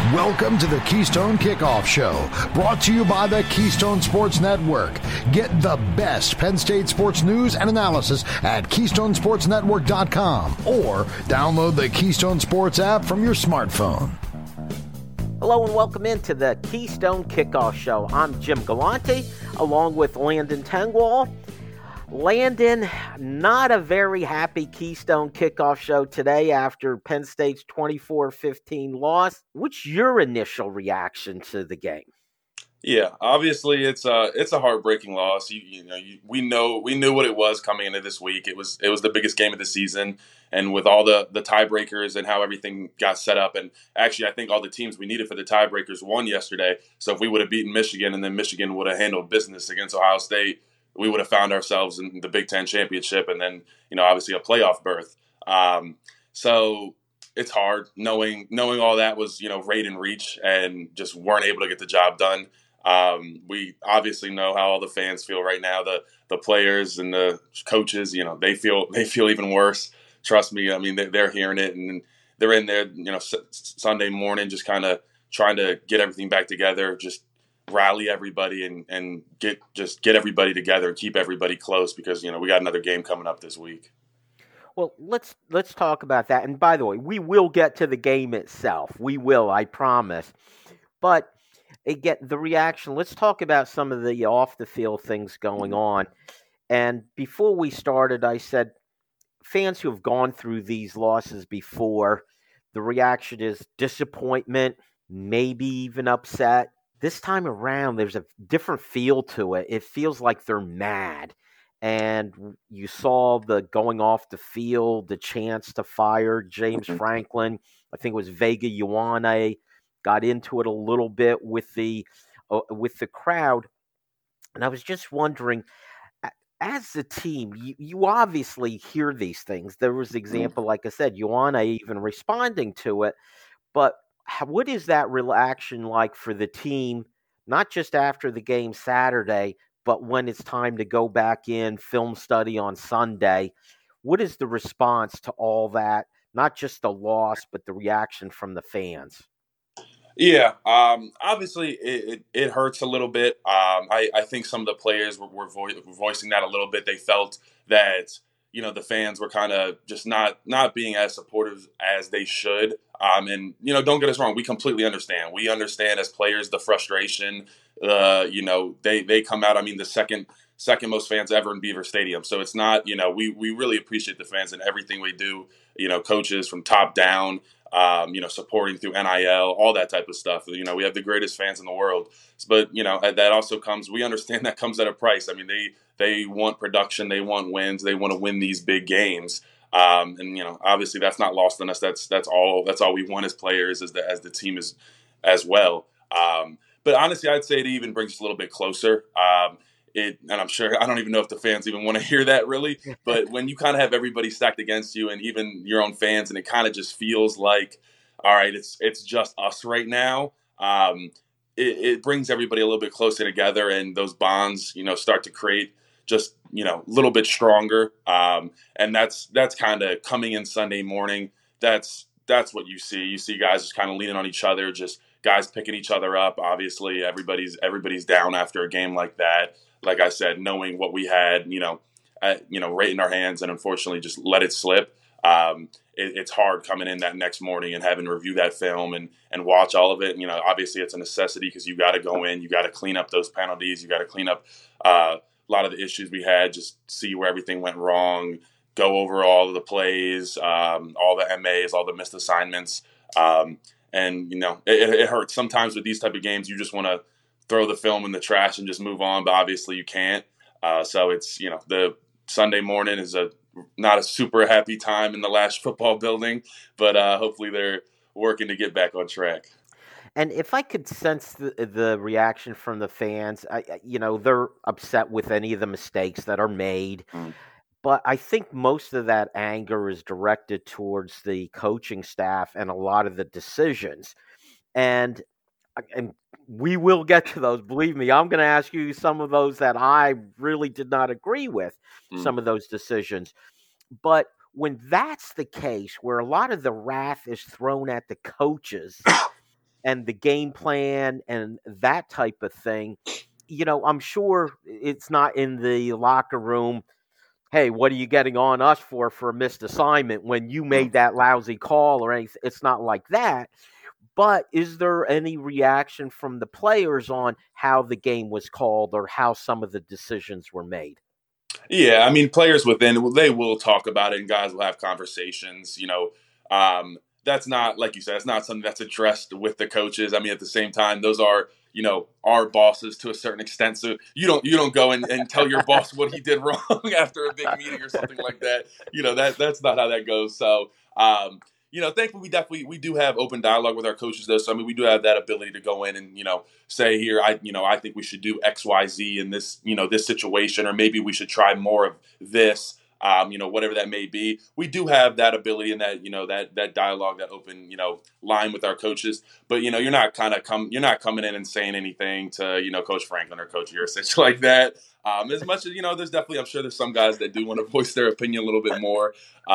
Welcome to the Keystone Kickoff Show, brought to you by the Keystone Sports Network. Get the best Penn State sports news and analysis at KeystonesportsNetwork.com or download the Keystone Sports app from your smartphone. Hello and welcome into the Keystone Kickoff Show. I'm Jim Galante, along with Landon Tengwall. Landon, not a very happy Keystone Kickoff Show today after Penn State's 24-15 loss. What's your initial reaction to the game? Yeah, obviously it's a heartbreaking loss. We knew what it was coming into this week. It was the biggest game of the season, and with all the tiebreakers and how everything got set up, and actually I think all the teams we needed for the tiebreakers won yesterday. So if we would have beaten Michigan and then Michigan would have handled business against Ohio State, we would have found ourselves in the Big Ten championship and then, obviously a playoff berth. So it's hard knowing all that was, rate and reach and just weren't able to get the job done. We obviously know how all the fans feel right now. The players and the coaches, they feel even worse. Trust me. I mean, they're hearing it and they're in there, Sunday morning, just kind of trying to get everything back together, just rally everybody and get everybody together and keep everybody close because, we got another game coming up this week. Well, let's talk about that. And by the way, we will get to the game itself. We will, I promise. But the reaction, let's talk about some of the off-the-field things going on. And before we started, I said fans who have gone through these losses before, the reaction is disappointment, maybe even upset. This time around, there's a different feel to it. It feels like they're mad. And you saw the going off the field, the chance to fire James Franklin. I think it was Vega Ioane got into it a little bit with the crowd. And I was just wondering, as a team, you obviously hear these things. There was an example, like I said, Ioane even responding to it. But what is that reaction like for the team, not just after the game Saturday, but when it's time to go back in, film study on Sunday? What is the response to all that? Not just the loss, but the reaction from the fans? Yeah, obviously it hurts a little bit. I think some of the players were voicing that a little bit. They felt that, the fans were kind of just not being as supportive as they should. And, don't get us wrong. We completely understand. We understand as players the frustration. They come out. I mean, the second most fans ever in Beaver Stadium. So it's not, we really appreciate the fans and everything we do, coaches from top down, supporting through NIL, all that type of stuff. We have the greatest fans in the world. But, that also comes, we understand that comes at a price. I mean, they want production, they want wins, they want to win these big games. And obviously that's not lost on us. That's all we want as players, as the team is as well. But honestly, I'd say it even brings us a little bit closer. And I'm sure, I don't even know if the fans even want to hear that really, but when you kind of have everybody stacked against you and even your own fans, and it kind of just feels like, all right, it's just us right now. It brings everybody a little bit closer together, and those bonds, start to create just, a little bit stronger. And that's kind of coming in Sunday morning. That's what you see. You see guys just kind of leaning on each other, just guys picking each other up. Obviously everybody's down after a game like that. Like I said, knowing what we had, right in our hands, and unfortunately just let it slip. It's hard coming in that next morning and having to review that film and watch all of it. Obviously it's a necessity because you got to go in, you got to clean up those penalties, you got to clean up a lot of the issues we had, just see where everything went wrong, go over all of the plays, all the MAs, all the missed assignments. And it hurts sometimes with these type of games. You just want to throw the film in the trash and just move on, but obviously you can't. So it's, the Sunday morning is not a super happy time in the Lasch football building, but hopefully they're working to get back on track. And if I could sense the reaction from the fans, they're upset with any of the mistakes that are made. But I think most of that anger is directed towards the coaching staff and a lot of the decisions. And we will get to those. Believe me, I'm going to ask you some of those that I really did not agree with, some of those decisions. But when that's the case, where a lot of the wrath is thrown at the coaches, and the game plan and that type of thing. I'm sure it's not in the locker room. Hey, what are you getting on us for a missed assignment when you made that lousy call or anything? It's not like that. But is there any reaction from the players on how the game was called or how some of the decisions were made? Yeah, I mean, players within, they will talk about it, and guys will have conversations. That's not, like you said, it's not something that's addressed with the coaches. I mean, at the same time, those are, our bosses to a certain extent. So you don't go and tell your boss what he did wrong after a big meeting or something like that. That's not how that goes. So, thankfully we do have open dialogue with our coaches though. So I mean, we do have that ability to go in and say here, I think we should do X, Y, Z in this this situation, or maybe we should try more of this. Whatever that may be, we do have that ability and that dialogue, that open line with our coaches. But you're not coming in and saying anything to Coach Franklin or Coach Yurcich like that. As much as there's definitely, I'm sure there's some guys that do want to voice their opinion a little bit more.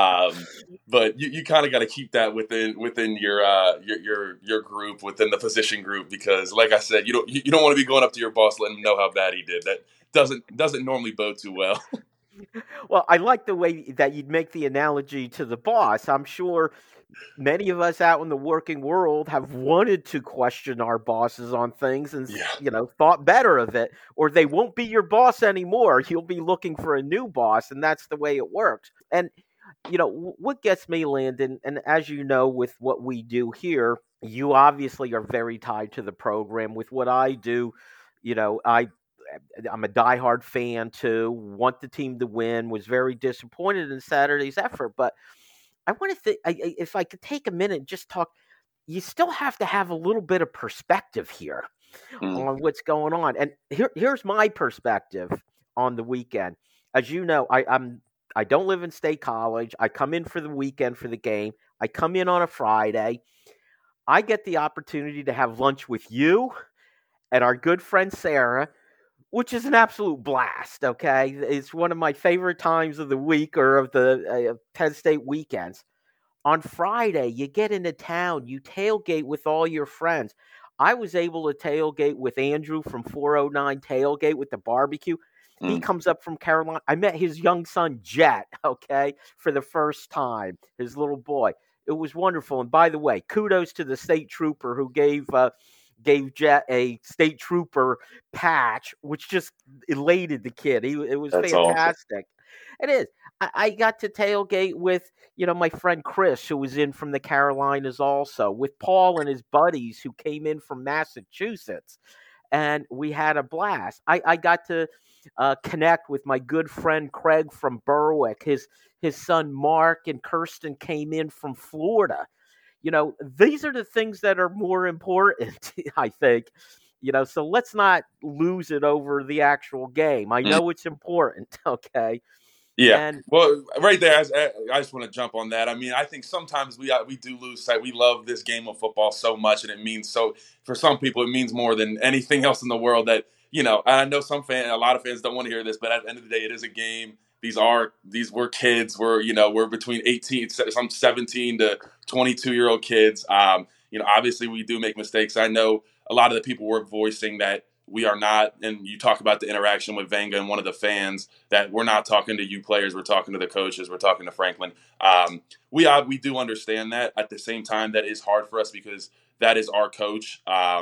But you kind of got to keep that within your group, within the position group, because like I said, you don't want to be going up to your boss letting him know how bad he did. That doesn't normally bode too well. Well, I like the way that you'd make the analogy to the boss. I'm sure many of us out in the working world have wanted to question our bosses on things and, thought better of it, or they won't be your boss anymore. You'll be looking for a new boss, and that's the way it works. And, what gets me, Landon, and as you know, with what we do here, you obviously are very tied to the program. With what I do, I'm a diehard fan too, want the team to win, was very disappointed in Saturday's effort. But I want to think, if I could take a minute and just talk, you still have to have a little bit of perspective here on what's going on. And here's my perspective on the weekend. As you know, I don't live in State College. I come in for the weekend for the game. I come in on a Friday. I get the opportunity to have lunch with you and our good friend Sarah, which is an absolute blast, okay? It's one of my favorite times of the week or of the Penn State weekends. On Friday, you get into town, you tailgate with all your friends. I was able to tailgate with Andrew from 409 Tailgate with the barbecue. He comes up from Carolina. I met his young son, Jet, okay, for the first time, his little boy. It was wonderful. And by the way, kudos to the state trooper who gave Jet a state trooper patch, which just elated the kid. It was That's fantastic. Awesome. It is. I got to tailgate with, my friend Chris, who was in from the Carolinas also, with Paul and his buddies who came in from Massachusetts. And we had a blast. I got to connect with my good friend Craig from Berwick. His son Mark and Kirsten came in from Florida. These are the things that are more important, I think. So let's not lose it over the actual game. I know it's important, okay? Yeah. Well, right there, I just want to jump on that. I mean, I think sometimes we do lose sight. We love this game of football so much, and it means so for some people, it means more than anything else in the world. That I know a lot of fans don't want to hear this, but at the end of the day, it is a game. These were kids. We're between 18, some 17 to 22-year-old kids. Obviously we do make mistakes. I know a lot of the people were voicing that we are not, and you talk about the interaction with Vanga and one of the fans, that we're not talking to you players, we're talking to the coaches, we're talking to Franklin. We do understand that. At the same time, that is hard for us because that is our coach.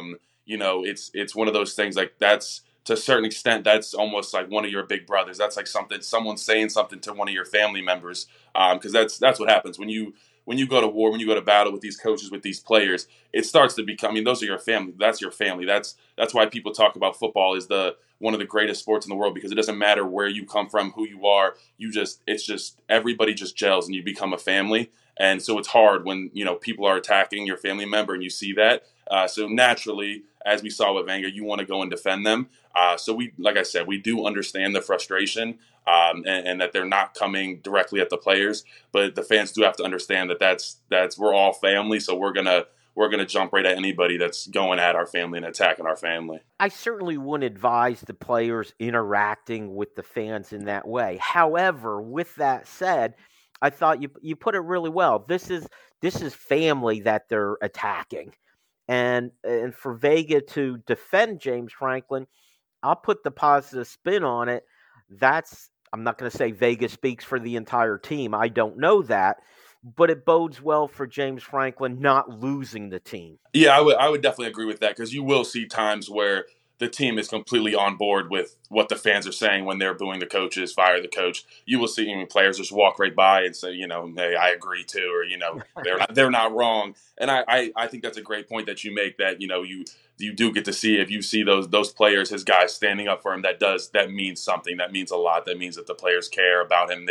It's one of those things, like, that's, to a certain extent, that's almost like one of your big brothers. That's like someone saying something to one of your family members, because that's what happens when you go to war, when you go to battle with these coaches, with these players. It starts to become, those are your family. That's your family. That's why people talk about football is one of the greatest sports in the world, because it doesn't matter where you come from, who you are. It's just everybody just gels and you become a family. And so it's hard when people are attacking your family member and you see that. So naturally, as we saw with Vanga, you want to go and defend them. So like I said, we do understand the frustration and that they're not coming directly at the players, but the fans do have to understand that that's we're all family. So we're gonna jump right at anybody that's going at our family and attacking our family. I certainly wouldn't advise the players interacting with the fans in that way. However, with that said, I thought you put it really well. This is family that they're attacking. And for Vega to defend James Franklin, I'll put the positive spin on it. I'm not going to say Vega speaks for the entire team. I don't know that, but it bodes well for James Franklin not losing the team. Yeah, I would definitely agree with that, because you will see times where the team is completely on board with what the fans are saying when they're booing the coaches, fire the coach. You will see players just walk right by and say, hey, I agree too, or they're not wrong. And I think that's a great point that you make, that you do get to see, if you see those players, his guys standing up for him, that means something. That means a lot. That means that the players care about him.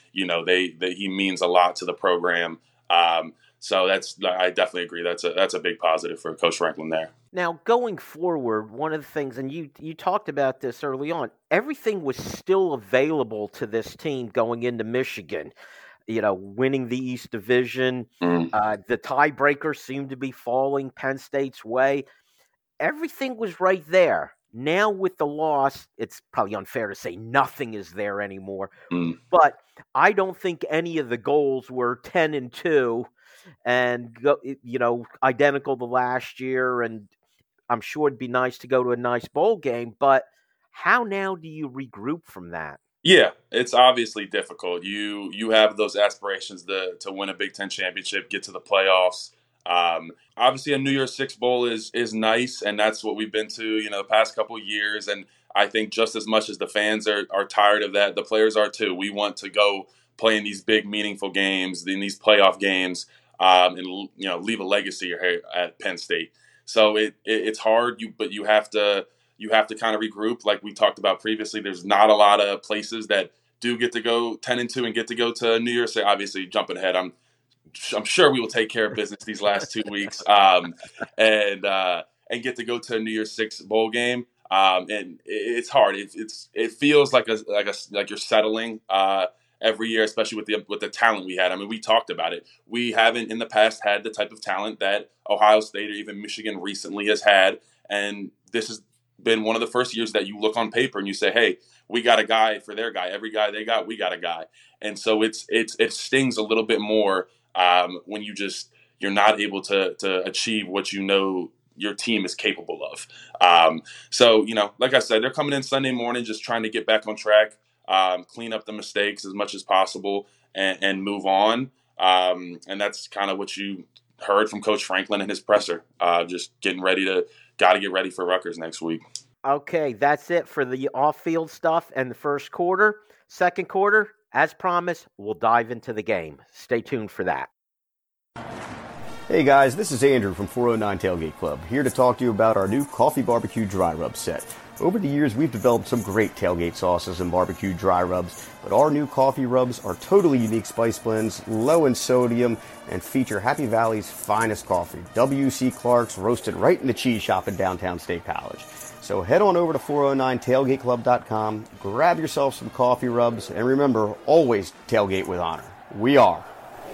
He means a lot to the program. So I definitely agree. That's a big positive for Coach Franklin there. Now, going forward, one of the things, and you talked about this early on, everything was still available to this team going into Michigan. Winning the East Division, the tiebreaker seemed to be falling Penn State's way. Everything was right there. Now with the loss, it's probably unfair to say nothing is there anymore. But I don't think any of the goals were 10-2 and identical to last year. And I'm sure it'd be nice to go to a nice bowl game. But how now do you regroup from that? Yeah, it's obviously difficult. You have those aspirations to win a Big Ten championship, get to the playoffs. Obviously, a New Year's Six bowl is nice, and that's what we've been to, the past couple of years. And I think just as much as the fans are tired of that, the players are too. We want to go play in these big, meaningful games, in these playoff games, and leave a legacy here at Penn State. So it's hard, but you have to kind of regroup, like we talked about previously. There's not a lot of places that do get to go 10-2 and get to go to New Year's. Obviously, jumping ahead, I'm sure we will take care of business these last 2 weeks, and get to go to a New Year's Six bowl game. And it's hard. It feels like you're settling every year, especially with the talent we had. I mean, we talked about it. We haven't in the past had the type of talent that Ohio State or even Michigan recently has had, and this has been one of the first years that you look on paper and you say, hey, we got a guy for their guy. Every guy they got, we got a guy. And so it stings a little bit more when you're not able to achieve what your team is capable of. So, like I said, they're coming in Sunday morning just trying to get back on track, clean up the mistakes as much as possible, and move on. And that's kind of what you heard from Coach Franklin and his presser, just got to get ready for Rutgers next week. Okay, that's it for the off-field stuff and the first quarter. Second quarter, as promised, we'll dive into the game. Stay tuned for that. Hey guys, this is Andrew from 409 Tailgate Club, here to talk to you about our new Coffee Barbecue Dry Rub set. Over the years, we've developed some great tailgate sauces and barbecue dry rubs, but our new coffee rubs are totally unique spice blends, low in sodium, and feature Happy Valley's finest coffee, W.C. Clark's, roasted right in the cheese shop in downtown State College. So head on over to 409tailgateclub.com, grab yourself some coffee rubs, and remember, always tailgate with honor. We are.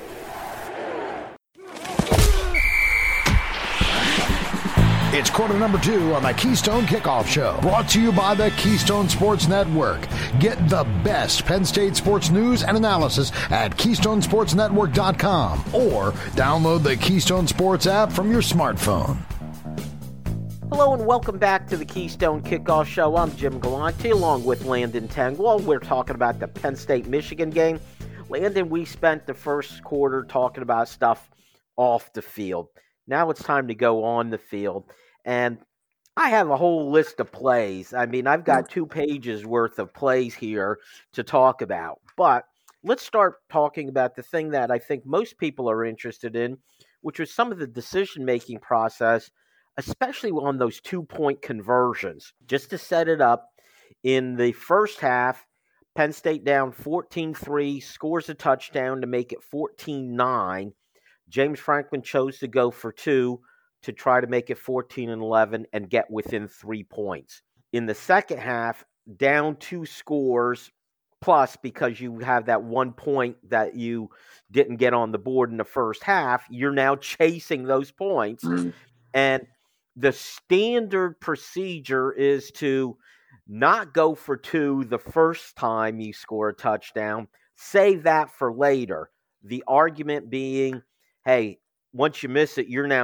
It's quarter number 2 on the Keystone Kickoff Show, brought to you by the Keystone Sports Network. Get the best Penn State sports news and analysis at KeystoneSportsNetwork.com or download the Keystone Sports app from your smartphone. Hello and welcome back to the Keystone Kickoff Show. I'm Jim Galante along with Landon Tangwell. We're talking about the Penn State-Michigan game. Landon, we spent the first quarter talking about stuff off the field. Now it's time to go on the field. And I have a whole list of plays. I mean, I've got 2 pages worth of plays here to talk about. But let's start talking about the thing that I think most people are interested in, which was some of the decision-making process, especially on those 2-point conversions. Just to set it up, in the first half, Penn State down 14-3, scores a touchdown to make it 14-9. James Franklin chose to go for 2 to try to make it 14-11 and get within 3 points. In the second half, down 2 scores, plus because you have that 1 point that you didn't get on the board in the first half, you're now chasing those points. And the standard procedure is to not go for 2 the first time you score a touchdown, save that for later. The argument being, hey, once you miss it, you're now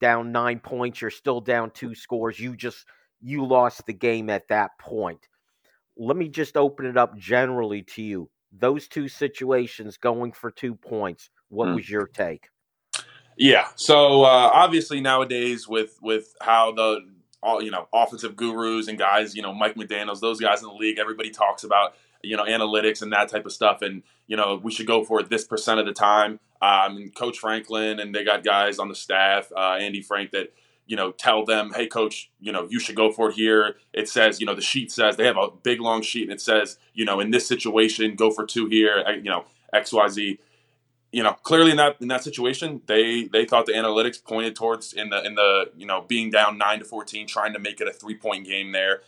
down 9 points, you're still down 2 scores. You lost the game at that point. Let me just open it up generally to you. Those two situations going for 2 points, what was your take? Yeah. So obviously nowadays with how the offensive gurus and guys, Mike McDaniels, those guys in the league, everybody talks about analytics and that type of stuff, and we should go for it this % of the time. Coach Franklin and they got guys on the staff, Andy Frank, that tell them, hey, coach, you should go for it here. It says, the sheet says, they have a big long sheet and it says, in this situation, go for 2 here, XYZ. Clearly in that situation, they thought the analytics pointed towards in the being down 9-14, trying to make it a 3-point game there.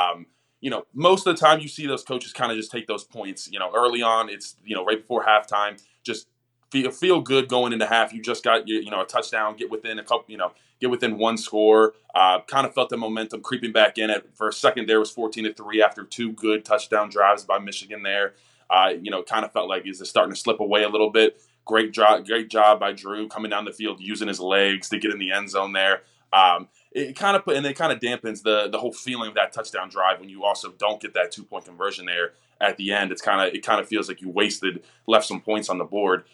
Most of the time you see those coaches kind of just take those points, early on. It's, right before halftime, just feel good going into half. You just got, a touchdown, get within a couple, get within 1 score. Kind of felt the momentum creeping back in. For a second there was 14-3 after 2 good touchdown drives by Michigan there. Kind of felt like is it starting to slip away a little bit. Great job by Drew coming down the field, using his legs to get in the end zone there. It kind of dampens the whole feeling of that touchdown drive when you also don't get that 2-point conversion there at the end. It kind of feels like you left some points on the board.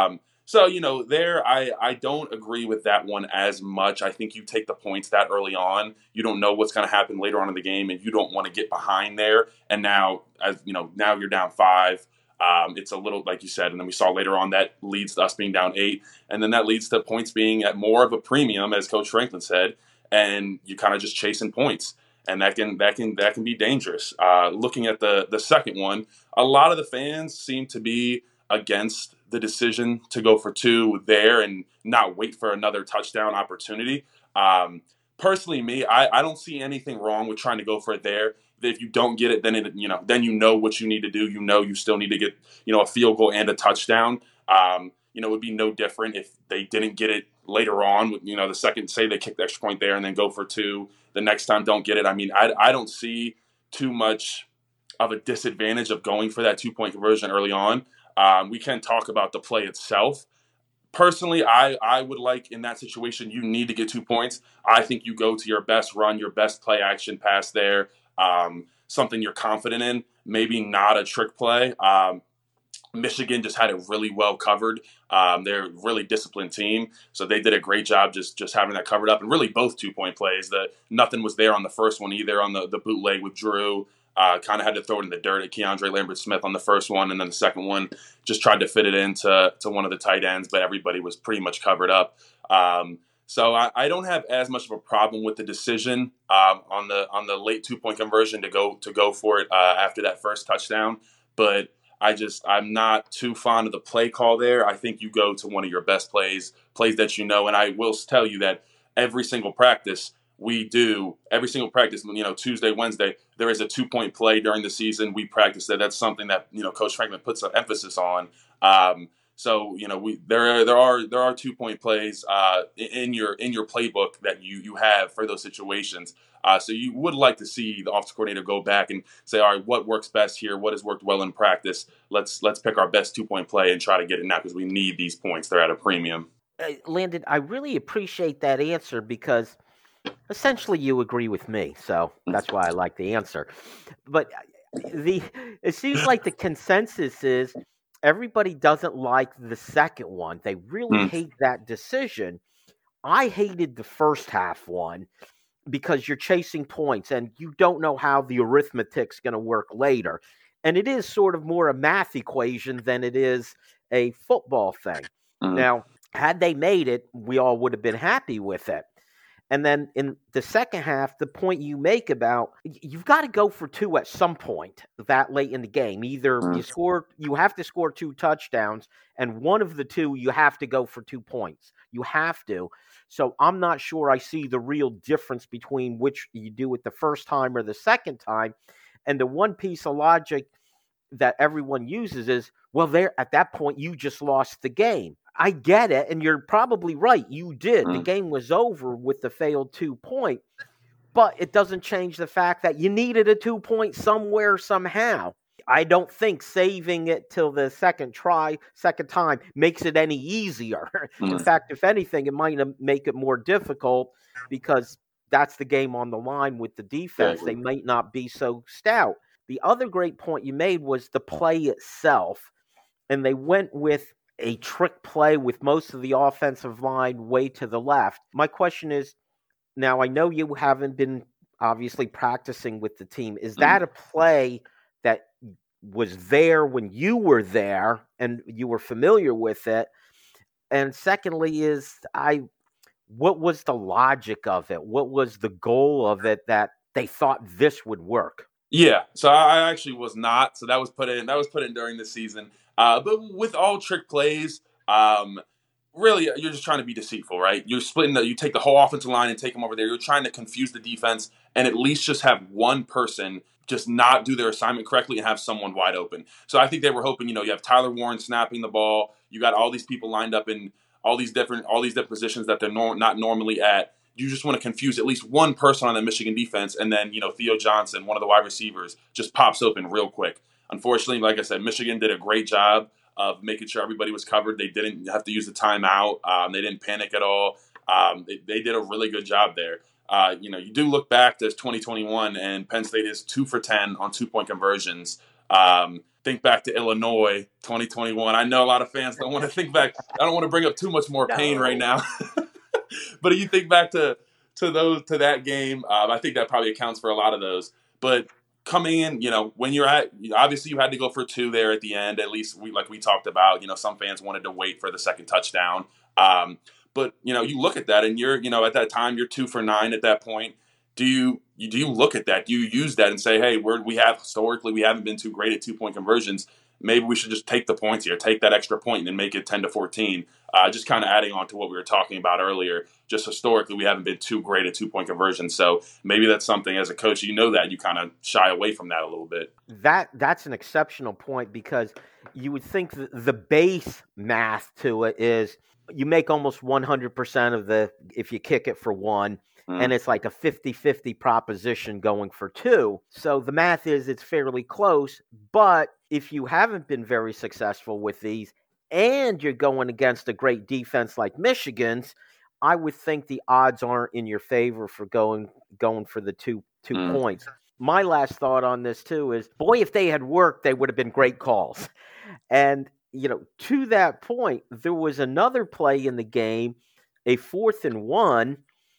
So there I don't agree with that one as much. I think you take the points that early on. You don't know what's going to happen later on in the game, and you don't want to get behind there. And now, now you're down 5. It's a little, like you said, and then we saw later on that leads to us being down 8, and then that leads to points being at more of a premium, as Coach Franklin said, and you kind of just chasing points, and that can be dangerous. Looking at the second one, a lot of the fans seem to be against the decision to go for 2 there and not wait for another touchdown opportunity. Personally, me, I don't see anything wrong with trying to go for it there. If you don't get it, then then you know what you need to do. You still need to get a field goal and a touchdown. It would be no different if they didn't get it later on. The second, say they kick the extra point there and then go for 2. The next time don't get it. I mean, I don't see too much of a disadvantage of going for that 2-point conversion early on. We can talk about the play itself. Personally, I would like in that situation, you need to get 2 points. I think you go to your best run, your best play action pass there. Something you're confident in, maybe not a trick play. Michigan just had it really well covered. They're a really disciplined team, so they did a great job just having that covered up. And really both 2-point plays. Nothing was there on the first one either, on the bootleg with Drew. Kind of had to throw it in the dirt at Keandre Lambert-Smith on the first one, and then the second one just tried to fit it into one of the tight ends, but everybody was pretty much covered up. So I don't have as much of a problem with the decision on the late 2-point conversion to go for it after that first touchdown. But I'm not too fond of the play call there. I think you go to one of your best plays that and I will tell you that every single practice, Tuesday, Wednesday, there is a 2-point play during the season. We practice that. That's something that Coach Franklin puts an emphasis on. So there are 2-point plays in your playbook that you have for those situations. So you would like to see the offensive coordinator go back and say, all right, what works best here? What has worked well in practice? Let's pick our best 2-point play and try to get it now because we need these points. They're at a premium. Landon, I really appreciate that answer because essentially you agree with me. So that's why I like the answer. But it seems like the consensus is everybody doesn't like the second one. They really hate that decision. I hated the first half one because you're chasing points and you don't know how the arithmetic's going to work later. And it is sort of more a math equation than it is a football thing. Now, had they made it, we all would have been happy with it. And then in the second half, the point you make about you've got to go for 2 at some point that late in the game. Either you have to score 2 touchdowns, and one of the 2 you have to go for 2 points. You have to. So I'm not sure I see the real difference between which you do it the first time or the second time. And the one piece of logic that everyone uses is, well, there at that point you just lost the game. I get it, and you're probably right. You did. The game was over with the failed 2-point, but it doesn't change the fact that you needed a 2-point somewhere, somehow. I don't think saving it till the second time makes it any easier. In fact, if anything, it might make it more difficult because that's the game on the line with the defense. Exactly. They might not be so stout. The other great point you made was the play itself. And they went with a trick play with most of the offensive line way to the left. My question is, now I know you haven't been obviously practicing with the team. Is that a play that was there when you were there and you were familiar with it? And secondly what was the logic of it? What was the goal of it that they thought this would work? Yeah, so I actually was not. So that was put in. That was put in during the season. But with all trick plays, really, you're just trying to be deceitful, right? You're splitting. You take the whole offensive line and take them over there. You're trying to confuse the defense and at least just have one person just not do their assignment correctly and have someone wide open. So I think they were hoping, you have Tyler Warren snapping the ball. You got all these people lined up in all these different positions that they're not normally at. You just want to confuse at least one person on the Michigan defense, and then, Theo Johnson, one of the wide receivers, just pops open real quick. Unfortunately, like I said, Michigan did a great job of making sure everybody was covered. They didn't have to use the timeout. They didn't panic at all. They did a really good job there. You do look back to 2021, and Penn State is 2 for 10 on 2-point conversions. Think back to Illinois 2021. I know a lot of fans don't want to think back. I don't want to bring up too much more pain right now. But if you think back to that game, I think that probably accounts for a lot of those. But coming in, when you're obviously you had to go for 2 there at the end. At least we talked about. Some fans wanted to wait for the second touchdown. But you look at that, and you're at that time you're 2 for 9 at that point. Do you look at that? Do you use that and say, hey, we haven't been too great at 2-point conversions. Maybe we should just take the points here, take that extra point and make it 10-14. Just kind of adding on to what we were talking about earlier. Just historically, we haven't been too great at 2-point conversions. So maybe that's something as a coach, that you kind of shy away from that a little bit. That's an exceptional point, because you would think the base math to it is you make almost 100% of if you kick it for 1. And it's like a 50-50 proposition going for 2. So the math is it's fairly close. But if you haven't been very successful with these and you're going against a great defense like Michigan's, I would think the odds aren't in your favor for going for the two points. My last thought on this, too, is, boy, if they had worked, they would have been great calls. And, to that point, there was another play in the game, a 4th and 1,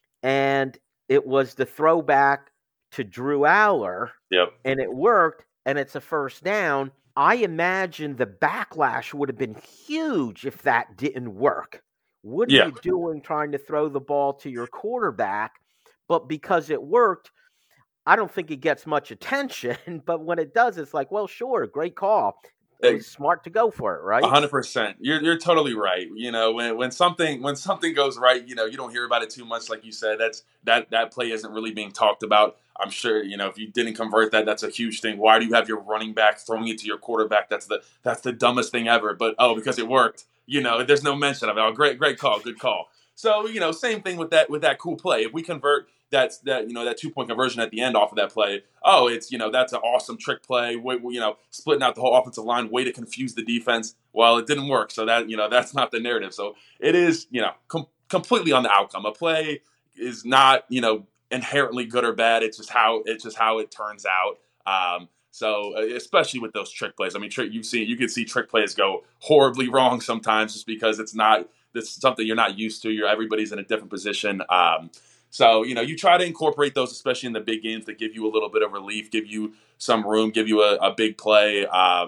and it was the throwback to Drew Aller. Yep. And it worked, and it's a first down. I imagine the backlash would have been huge if that didn't work. What are you doing trying to throw the ball to your quarterback? But because it worked, I don't think it gets much attention. But when it does, it's like, well, sure, great call. It was smart to go for it, right? 100%. You're totally right. When something goes right, you don't hear about it too much. Like you said, that play isn't really being talked about. I'm sure, if you didn't convert that, that's a huge thing. Why do you have your running back throwing it to your quarterback? That's the dumbest thing ever. But because it worked, there's no mention of it. Oh, great call, good call. So, same thing with that cool play. If we convert that 2-point conversion at the end off of that play, it's that's an awesome trick play. Splitting out the whole offensive line, way to confuse the defense. Well, it didn't work, so that that's not the narrative. So it is completely on the outcome. A play is not inherently good or bad. It's just how it turns out. So especially with those trick plays, I mean, you can see trick plays go horribly wrong sometimes just because it's something you're not used to. Everybody's in a different position. So, you try to incorporate those, especially in the big games, that give you a little bit of relief, give you some room, give you a big play.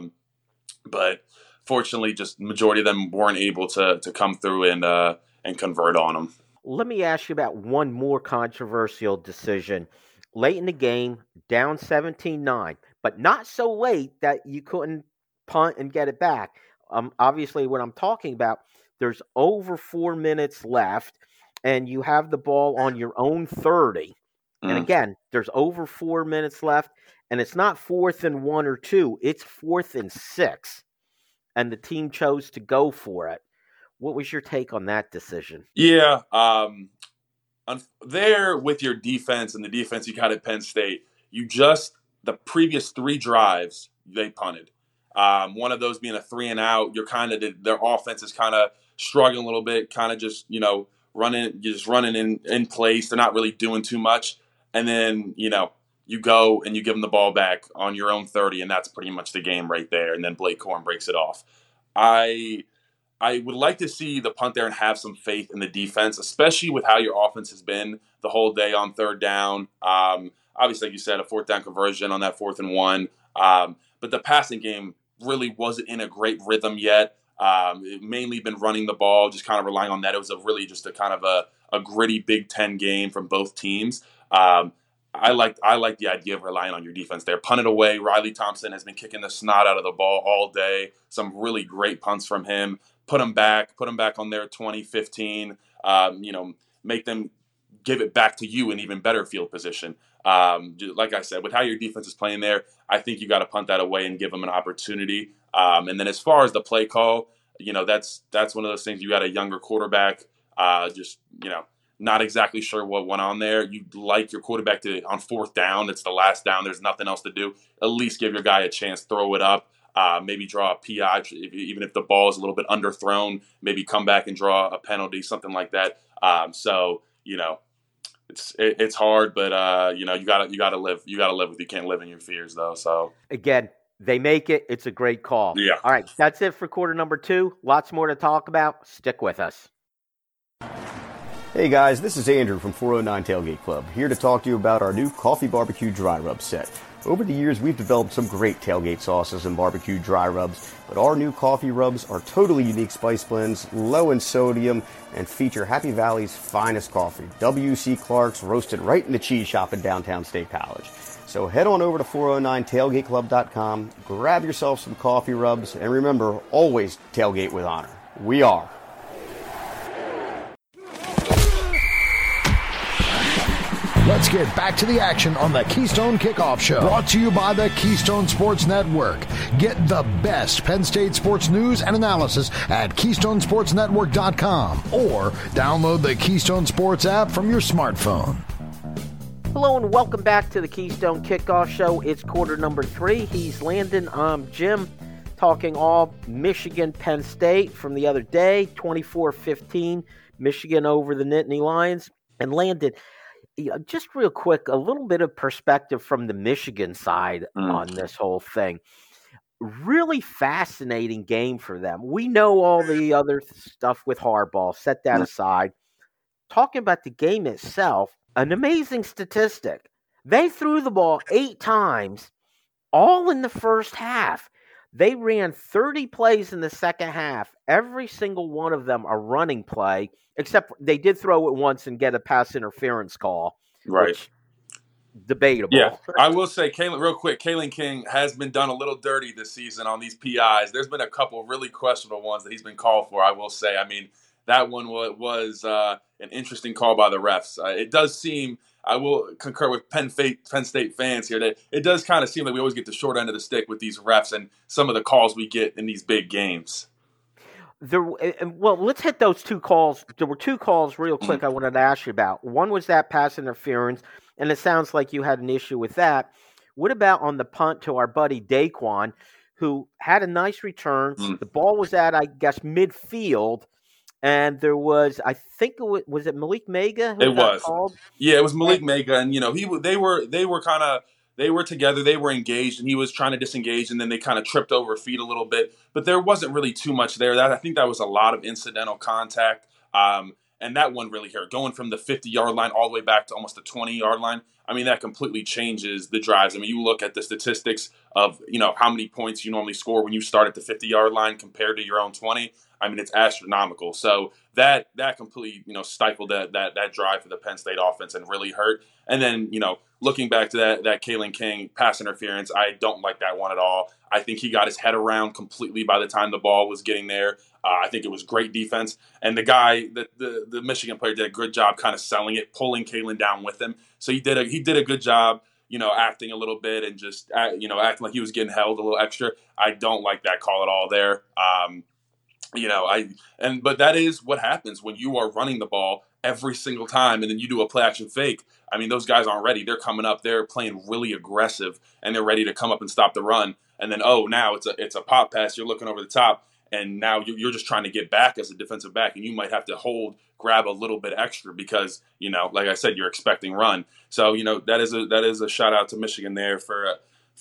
But fortunately, just majority of them weren't able to come through and convert on them. Let me ask you about one more controversial decision. Late in the game, down 17-9, but not so late that you couldn't punt and get it back. Obviously, what I'm talking about, there's over 4 minutes left, and you have the ball on your own 30. And again, there's over 4 minutes left, and it's not 4th and 1 or 2. It's 4th and 6, and the team chose to go for it. What was your take on that decision? Yeah, there with your defense and the defense you got at Penn State, the previous 3 drives, they punted. One of those being a 3 and out, their offense is kind of struggling a little bit, kind of just, running in place. They're not really doing too much. And then, you go and you give them the ball back on your own 30, and that's pretty much the game right there. And then Blake Corum breaks it off. I would like to see the punt there and have some faith in the defense, especially with how your offense has been the whole day on third down. Obviously, like you said, a fourth down conversion on that 4th and 1. But the passing game really wasn't in a great rhythm yet. It mainly been running the ball, just kind of relying on that. It was just a kind of a gritty Big Ten game from both teams. I like the idea of relying on your defense there. Punt it away. Riley Thompson has been kicking the snot out of the ball all day. Some really great punts from him. Put them back on their 20, 15. Make them give it back to you in even better field position. Like I said, with how your defense is playing there, I think you got to punt that away and give them an opportunity. And then as far as the play call, that's one of those things. You got a younger quarterback, not exactly sure what went on there. You'd like your quarterback to, on 4th down, it's the last down, there's nothing else to do, at least give your guy a chance, throw it up, maybe draw a PI, even if the ball is a little bit underthrown, maybe come back and draw a penalty, something like that. It's hard, but you gotta live with, you can't live in your fears though. So again, they make it. It's a great call. Yeah. All right, that's it for quarter number 2. Lots more to talk about. Stick with us. Hey guys, this is Andrew from 409 Tailgate Club, here to talk to you about our new Coffee Barbecue Dry Rub set. Over the years, we've developed some great tailgate sauces and barbecue dry rubs, but our new coffee rubs are totally unique spice blends, low in sodium, and feature Happy Valley's finest coffee, W.C. Clark's, roasted right in the cheese shop in downtown State College. So head on over to 409tailgateclub.com, grab yourself some coffee rubs, and remember, always tailgate with honor. We are. Let's get back to the action on the Keystone Kickoff Show. Brought to you by the Keystone Sports Network. Get the best Penn State sports news and analysis at KeystonesportsNetwork.com or download the Keystone Sports app from your smartphone. Hello and welcome back to the Keystone Kickoff Show. It's quarter number 3. He's Landon. I'm Jim, talking all Michigan Penn State from the other day, 24-15, Michigan over the Nittany Lions. And Landon, just real quick, a little bit of perspective from the Michigan side on this whole thing. Really fascinating game for them. We know all the other stuff with Harbaugh. Set that aside. Talking about the game itself, an amazing statistic. They threw the ball 8 times, all in the first half. They ran 30 plays in the second half. Every single one of them a running play, except they did throw it once and get a pass interference call. Right. Which, debatable. Yeah, I will say, Kalen King has been done a little dirty this season on these PIs. There's been a couple really questionable ones that he's been called for, I will say. I mean, that one was an interesting call by the refs. It does seem, I will concur with Penn State fans here, that it does kind of seem like we always get the short end of the stick with these refs and some of the calls we get in these big games. Well, let's hit those 2 calls. There were 2 calls real quick I wanted to ask you about. One was that pass interference, and it sounds like you had an issue with that. What about on the punt to our buddy Daquan, who had a nice return? The ball was at, I guess, midfield, and there was, I think, was it Malik Mega? It was. Called? Yeah, it was Malik Mega, and they were together, they were engaged, and he was trying to disengage, and then they kind of tripped over feet a little bit. But there wasn't really too much there. I think that was a lot of incidental contact, and that one really hurt. Going from the 50-yard line all the way back to almost the 20-yard line, I mean, that completely changes the drives. I mean, you look at the statistics of how many points you normally score when you start at the 50-yard line compared to your own 20. I mean, it's astronomical. So that completely stifled that drive for the Penn State offense and really hurt. And then looking back to that Kalen King pass interference, I don't like that one at all. I think he got his head around completely by the time the ball was getting there. I think it was great defense, and the guy, the Michigan player, did a good job kind of selling it, pulling Kalen down with him. So he did a good job, acting a little bit and just acting like he was getting held a little extra. I don't like that call at all there. But that is what happens when you are running the ball every single time and then you do a play action fake. I mean, those guys aren't ready. They're coming up, they're playing really aggressive, and they're ready to come up and stop the run. And then, now it's a pop pass. You're looking over the top, and now you're just trying to get back as a defensive back, and you might have to grab a little bit extra because, like I said, you're expecting run. So, that is a shout out to Michigan there for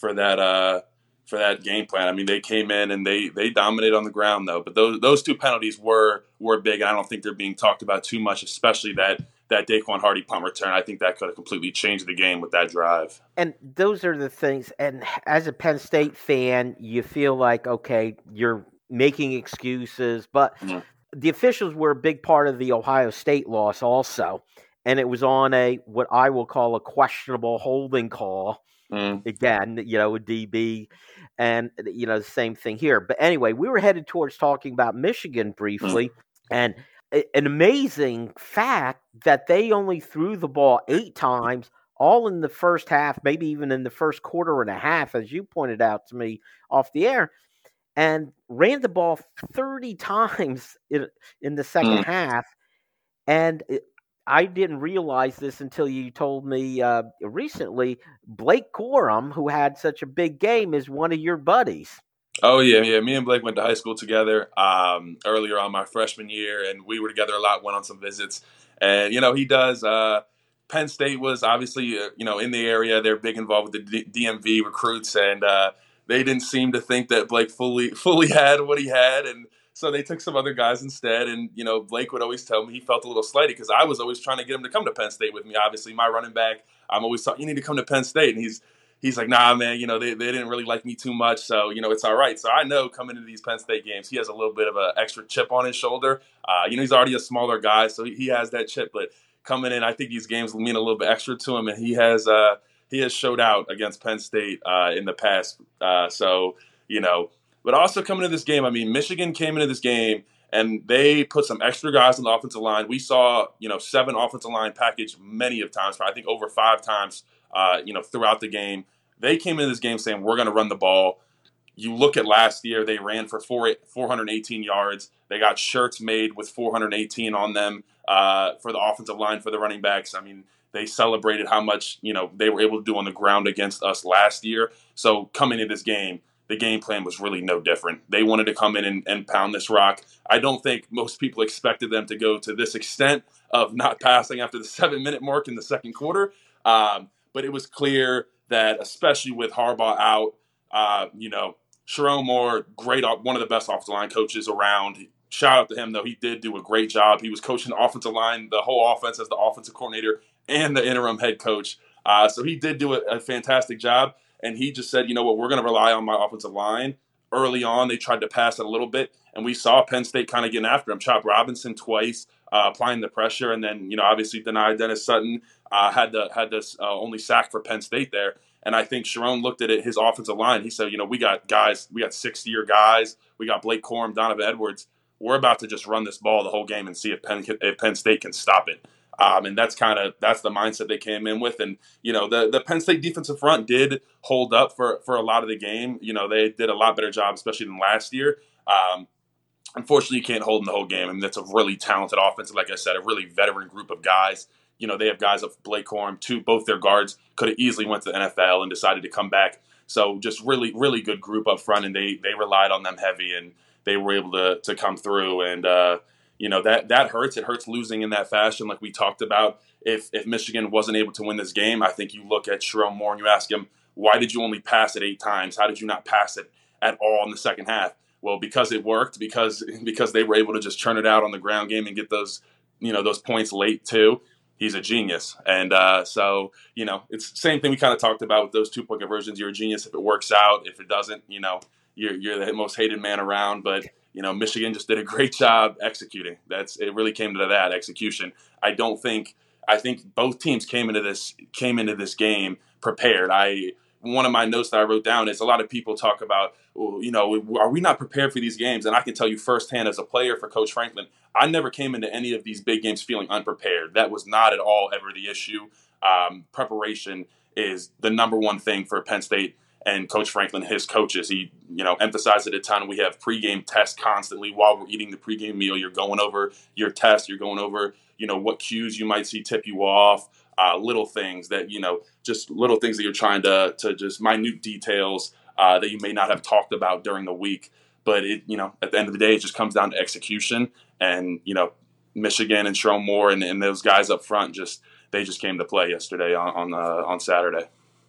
that game plan. I mean, they came in and they dominated on the ground, though. But those two penalties were big, and I don't think they're being talked about too much, especially that Daquan Hardy punt return. I think that could have completely changed the game with that drive. And those are the things. And as a Penn State fan, you feel like, okay, you're making excuses. But the officials were a big part of the Ohio State loss also. And it was on what I will call a questionable holding call. Again, a DB, and the same thing here. But anyway, we were headed towards talking about Michigan briefly, and an amazing fact that they only threw the ball 8 times, all in the first half, maybe even in the first quarter and a half, as you pointed out to me off the air, and ran the ball 30 times in the second half, and I didn't realize this until you told me recently. Blake Corum, who had such a big game, is one of your buddies. Oh, yeah. Me and Blake went to high school together earlier on my freshman year, and we were together a lot, went on some visits. And, he does Penn State was obviously, in the area. They're big involved with the DMV recruits, and they didn't seem to think that Blake fully had what he had, and so they took some other guys instead. And, Blake would always tell me he felt a little slighted because I was always trying to get him to come to Penn State with me. Obviously, my running back, I'm always talking, you need to come to Penn State. And he's like, nah, man, they didn't really like me too much. So, it's all right. So I know coming into these Penn State games, he has a little bit of an extra chip on his shoulder. He's already a smaller guy, so he has that chip. But coming in, I think these games will mean a little bit extra to him. And he has showed out against Penn State in the past. But also coming into this game, I mean, Michigan came into this game and they put some extra guys on the offensive line. We saw, 7 offensive line package many of times, I think over 5 times, throughout the game. They came into this game saying, we're going to run the ball. You look at last year, they ran for 418 yards. They got shirts made with 418 on them for the offensive line, for the running backs. I mean, they celebrated how much, they were able to do on the ground against us last year. So coming into this game, the game plan was really no different. They wanted to come in and pound this rock. I don't think most people expected them to go to this extent of not passing after the 7-minute mark in the second quarter. But it was clear that, especially with Harbaugh out, Sherrone Moore, one of the best offensive line coaches around. Shout out to him, though. He did do a great job. He was coaching the offensive line, the whole offense as the offensive coordinator and the interim head coach. So he did do a fantastic job. And he just said, we're going to rely on my offensive line. Early on, they tried to pass it a little bit, and we saw Penn State kind of getting after him. Chop Robinson twice, applying the pressure, and then, obviously denied Dennis Sutton, had this only sack for Penn State there. And I think Sherrone looked at his offensive line. He said, we got 6-year guys. We got Blake Corum, Donovan Edwards. We're about to just run this ball the whole game and see if Penn State can stop it. And that's the mindset they came in with. And, the Penn State defensive front did hold up for a lot of the game. They did a lot better job, especially than last year. Unfortunately, you can't hold them the whole game. I mean, that's a really talented offense. And like I said, a really veteran group of guys. They have guys of Blake Corum, both their guards could have easily went to the NFL and decided to come back. So just really, really good group up front. And they relied on them heavy, and they were able to come through. And, that hurts. It hurts losing in that fashion, like we talked about. If Michigan wasn't able to win this game, I think you look at Sherrone Moore and you ask him, why did you only pass it 8 times? How did you not pass it at all in the second half? Well, because it worked, because they were able to just churn it out on the ground game and get those points late too. He's a genius. And it's the same thing we kind of talked about with those 2-point conversions. You're a genius if it works out. If it doesn't, you're the most hated man around. But Michigan just did a great job executing. It really came to that execution. I think both teams came into this game prepared. One of my notes that I wrote down is a lot of people talk about, are we not prepared for these games? And I can tell you firsthand as a player for Coach Franklin, I never came into any of these big games feeling unprepared. That was not at all ever the issue. Preparation is the number one thing for Penn State. and Coach Franklin, his coaches. He, emphasized it a ton. We have pregame tests constantly while we're eating the pregame meal. You're going over your test. You're going over, what cues you might see tip you off, little things that, just little things that you're trying to just minute details that you may not have talked about during the week. But at the end of the day, it just comes down to execution. And, Michigan and Sherrone Moore and those guys up front they just came to play yesterday on Saturday.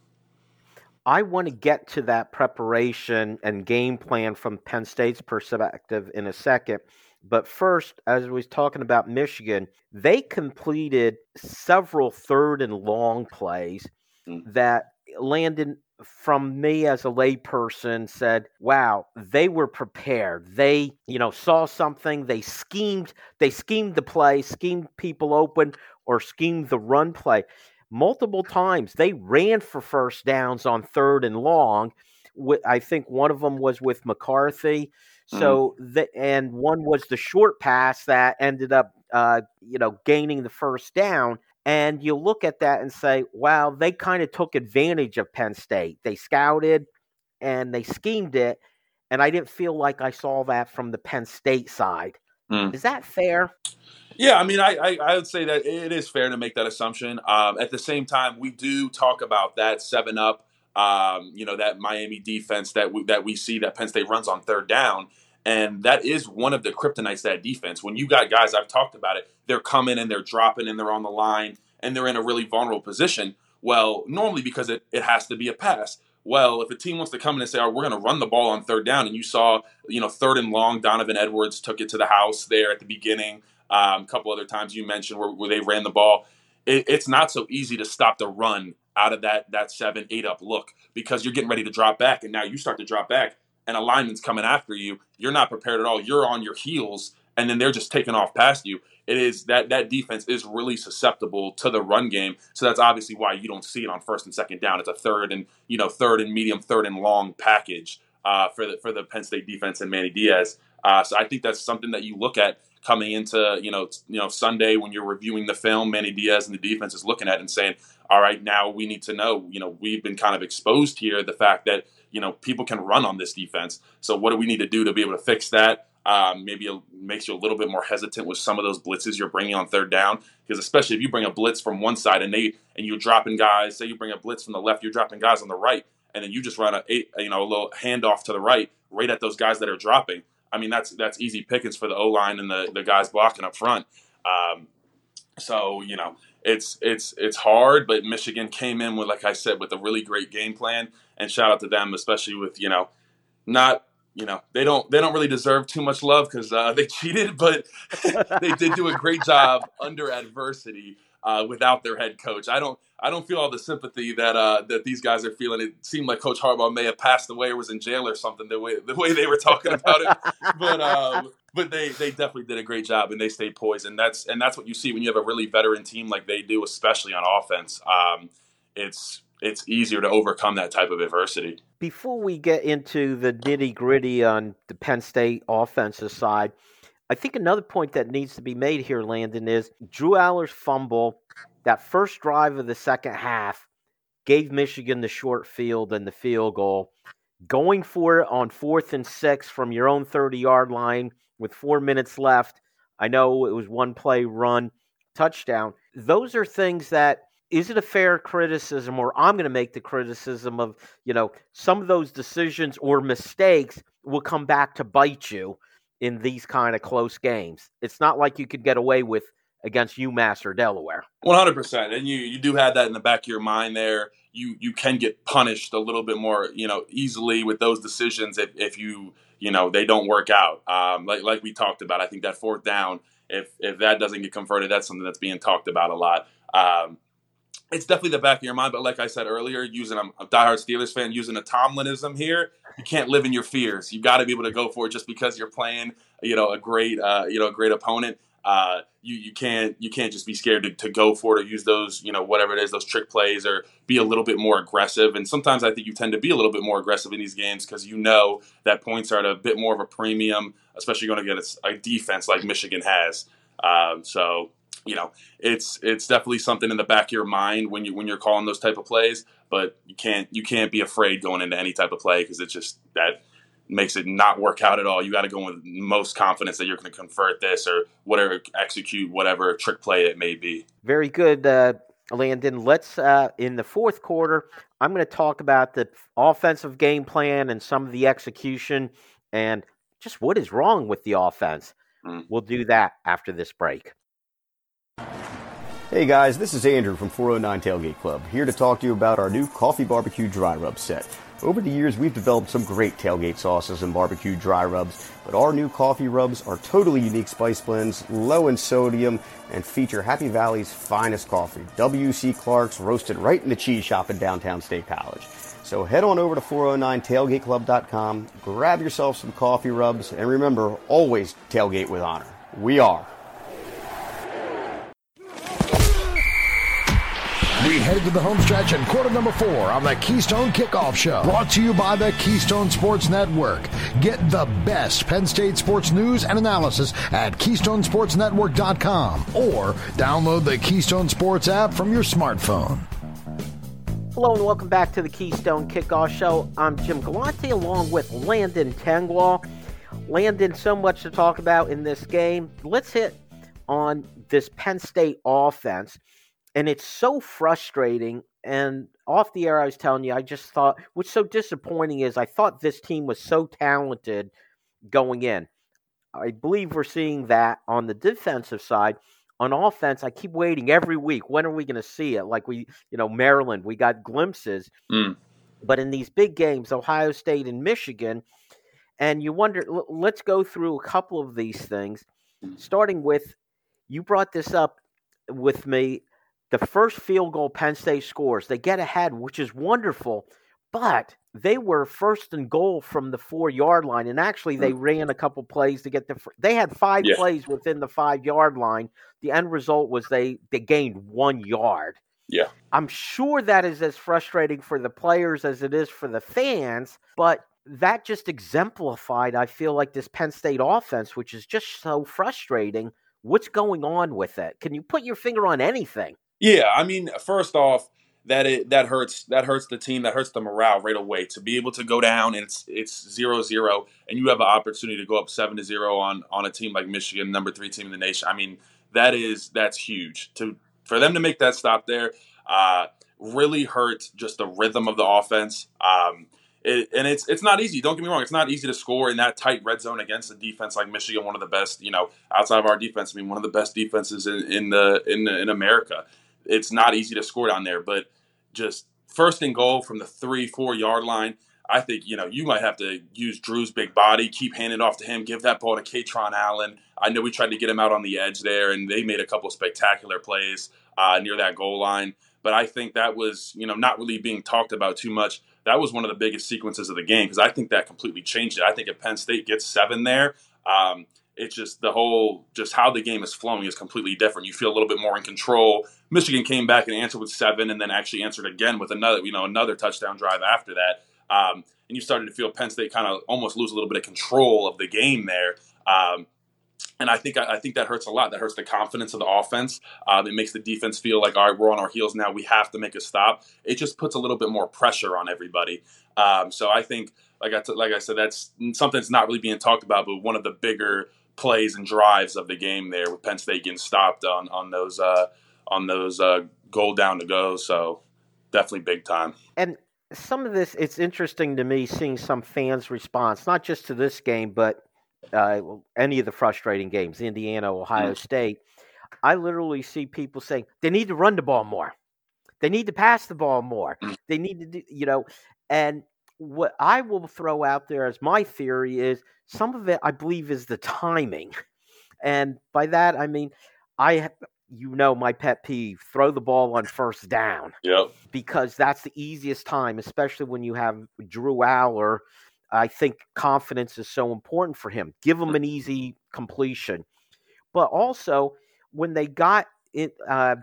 I want to get to that preparation and game plan from Penn State's perspective in a second. But first, as we was talking about Michigan, they completed several third and long plays that Landon, from me as a layperson, said, wow, they were prepared. They, saw something. They schemed the play, schemed people open, or schemed the run play. Multiple times they ran for first downs on third and long. I think one of them was with McCarthy. So and one was the short pass that ended up, gaining the first down. And you look at that and say, wow, they kind of took advantage of Penn State. They scouted and they schemed it. And I didn't feel like I saw that from the Penn State side. Is that fair? Yeah, I mean, I would say that it is fair to make that assumption. At the same time, we do talk about that 7-up, that Miami defense that we see that Penn State runs on third down. And that is one of the kryptonites, that defense. When you got guys, I've talked about it, they're coming and they're dropping and they're on the line and they're in a really vulnerable position. Well, normally because it has to be a pass. Well, if a team wants to come in and say, we're going to run the ball on third down, and you saw, third and long, Donovan Edwards took it to the house there at the beginning. A couple other times you mentioned where they ran the ball. It's not so easy to stop the run out of that 7-8 up look, because you're getting ready to drop back, and now you start to drop back. And a lineman's coming after you, you're not prepared at all. You're on your heels, and then they're just taking off past you. It is that defense is really susceptible to the run game. So that's obviously why you don't see it on first and second down. It's a third and medium, third and long package for the Penn State defense and Manny Diaz. So I think that's something that you look at coming into Sunday when you're reviewing the film. Manny Diaz and the defense is looking at it and saying, all right, now we need to know, we've been kind of exposed here, the fact that, people can run on this defense. So what do we need to do to be able to fix that? Maybe it makes you a little bit more hesitant with some of those blitzes you're bringing on third down, because especially if you bring a blitz from one side and you're dropping guys, say you bring a blitz from the left, you're dropping guys on the right, and then you just run a little handoff to the right at those guys that are dropping. I mean, that's easy pickings for the O-line and the guys blocking up front. So it's hard, but Michigan came in with, like I said, with a really great game plan, and shout out to them, especially with they don't really deserve too much love because they cheated, but they did do a great job under adversity without their head coach. I don't feel all the sympathy that these guys are feeling. It seemed like Coach Harbaugh may have passed away or was in jail or something the way they were talking about it. But they definitely did a great job, and they stayed poised. And that's what you see when you have a really veteran team like they do, especially on offense. It's easier to overcome that type of adversity. Before we get into the nitty-gritty on the Penn State offensive side, I think another point that needs to be made here, Landon, is Drew Allar's fumble, that first drive of the second half, gave Michigan the short field and the field goal. Going for it on 4th and 6 from your own 30-yard line with 4 minutes left, I know it was one play run, touchdown. Those are things that, is it a fair criticism, or I'm going to make the criticism of, some of those decisions or mistakes will come back to bite you in these kind of close games. It's not like you could get away with against UMass or Delaware. 100%. And you do have that in the back of your mind there. You can get punished a little bit more, easily with those decisions if they don't work out. Like we talked about, I think that fourth down, if that doesn't get converted, that's something that's being talked about a lot. It's definitely the back of your mind, but like I said earlier, I'm a diehard Steelers fan, using a Tomlinism here, you can't live in your fears. You got to be able to go for it just because you're playing, a great opponent. You can't just be scared to go for it or use those, whatever it is, those trick plays, or be a little bit more aggressive. And sometimes I think you tend to be a little bit more aggressive in these games because that points are at a bit more of a premium, especially going to get a defense like Michigan has. So it's definitely something in the back of your mind when you're calling those type of plays. But you can't be afraid going into any type of play, because it's just that makes it not work out at all. You got to go with most confidence that you're going to convert this or whatever, execute whatever trick play it may be. Very good, Landon. Let's in the fourth quarter, I'm going to talk about the offensive game plan and some of the execution and just what is wrong with the offense. We'll do that after this break. Hey guys, this is Andrew from 409 Tailgate Club, here to talk to you about our new Coffee Barbecue Dry Rub set. Over the years, we've developed some great tailgate sauces and barbecue dry rubs, but our new coffee rubs are totally unique spice blends, low in sodium, and feature Happy Valley's finest coffee, W.C. Clark's, roasted right in the cheese shop in downtown State College. So head on over to 409tailgateclub.com, grab yourself some coffee rubs, and remember, always tailgate with honor. We are. We head to the home stretch and quarter number 4 on the Keystone Kickoff Show. Brought to you by the Keystone Sports Network. Get the best Penn State sports news and analysis at KeystoneSportsNetwork.com or download the Keystone Sports app from your smartphone. Hello and welcome back to the Keystone Kickoff Show. I'm Jim Galante along with Landon Tengwall. Landon, so much to talk about in this game. Let's hit on this Penn State offense. And it's so frustrating. And off the air, I was telling you, I just thought, what's so disappointing is I thought this team was so talented going in. I believe we're seeing that on the defensive side. On offense, I keep waiting every week. When are we going to see it? Like Maryland, we got glimpses. But in these big games, Ohio State and Michigan, and you wonder, let's go through a couple of these things, starting with, you brought this up with me, the first field goal Penn State scores. They get ahead, which is wonderful, but they were first and goal from the 4-yard line, and actually they ran a couple plays to get they had 5 plays within the 5-yard line. The end result was they gained 1 yard. Yeah. I'm sure that is as frustrating for the players as it is for the fans, but that just exemplified, I feel like, this Penn State offense, which is just so frustrating. What's going on with it? Can you put your finger on anything? Yeah, I mean, first off, that hurts the team, that hurts the morale right away. To be able to go down and it's 0-0, and you have an opportunity to go up 7-0 on a team like Michigan, number 3 team in the nation. I mean, that's huge. For them to make that stop there, really hurt just the rhythm of the offense. It's not easy. Don't get me wrong. It's not easy to score in that tight red zone against a defense like Michigan, one of the best, outside of our defense. I mean, one of the best defenses in America. It's not easy to score down there, but just first and goal from the 3-4 yard line. I think, you might have to use Drew's big body, keep handing it off to him, give that ball to Katron Allen. I know we tried to get him out on the edge there, and they made a couple spectacular plays near that goal line. But I think that was, not really being talked about too much. That was one of the biggest sequences of the game, because I think that completely changed it. I think if Penn State gets 7 there, it's just just how the game is flowing is completely different. You feel a little bit more in control. Michigan came back and answered with 7, and then actually answered again with another touchdown drive after that. And you started to feel Penn State kind of almost lose a little bit of control of the game there. And I think that hurts a lot. That hurts the confidence of the offense. It makes the defense feel like, all right, we're on our heels now. We have to make a stop. It just puts a little bit more pressure on everybody. So I think, like I said, that's something that's not really being talked about, but one of the bigger plays and drives of the game there, with Penn State getting stopped on those goal down to go. So definitely big time. And some of this, it's interesting to me seeing some fans' response, not just to this game, but any of the frustrating games, Indiana, Ohio State. I literally see people saying they need to run the ball more. They need to pass the ball more. They need to do, and what I will throw out there as my theory is some of it, I believe, is the timing. And by that, I mean, my pet peeve, throw the ball on first down. Yep. Because that's the easiest time, especially when you have Drew Allar. I think confidence is so important for him. Give him an easy completion. But also, when they got it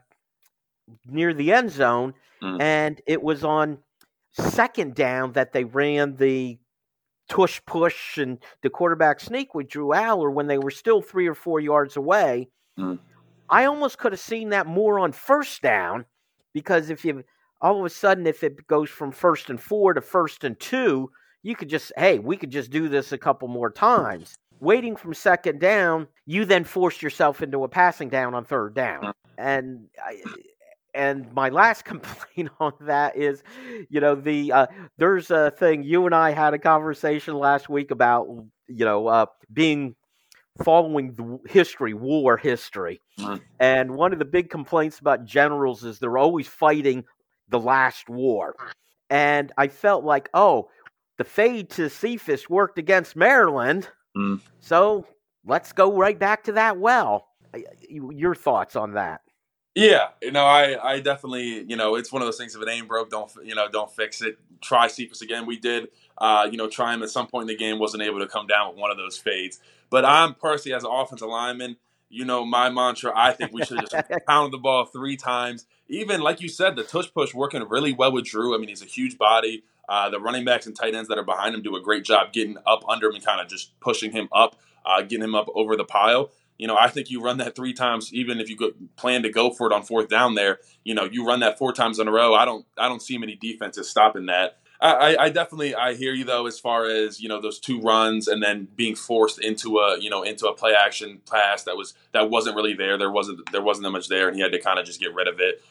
near the end zone, and it was on second down that they ran the tush push and the quarterback sneak with Drew Allar when they were still 3 or 4 yards away, I almost could have seen that more on first down, because if you all of a sudden, if it goes from 1st and 4 to 1st and 2, you could just, hey, we could just do this a couple more times. Waiting from 2nd down, you then forced yourself into a passing down on 3rd down. And my last complaint on that is, there's a thing, you and I had a conversation last week about, following the history, war history. And one of the big complaints about generals is they're always fighting the last war. And I felt like, the fade to Cephas worked against Maryland, so let's go right back to that well. Your thoughts on that? Yeah, I definitely, it's one of those things. If it ain't broke, don't fix it. Try Cephas again. We did, try him at some point in the game. Wasn't able to come down with one of those fades. But I'm personally, as an offensive lineman, my mantra, I think we should have just pounded the ball 3 times. Even, like you said, the tush push working really well with Drew. I mean, he's a huge body. The running backs and tight ends that are behind him do a great job getting up under him and kind of just pushing him up, getting him up over the pile. I think you run that 3 times, even if you plan to go for it on 4th down there, you run that 4 times in a row. I don't see many defenses stopping that. I definitely hear you though, as far as, those 2 runs and then being forced into a play action pass that wasn't really there. There wasn't that much there, and he had to kind of just get rid of it.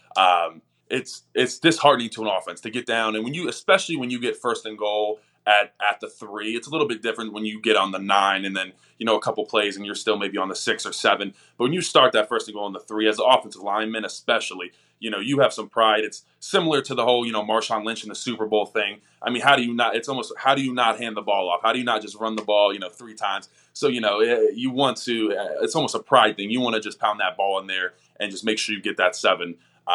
It's disheartening to an offense to get down, and especially when you get 1st and goal at the 3, it's a little bit different when you get on the 9 and then, a couple plays and you're still maybe on the 6 or 7. But when you start that 1st and goal on the 3, as an offensive lineman especially, you have some pride. It's similar to the whole, Marshawn Lynch in the Super Bowl thing. I mean, how do you not hand the ball off? How do you not just run the ball, 3 times? So, you want to, it's almost a pride thing. You want to just pound that ball in there and just make sure you get that 7.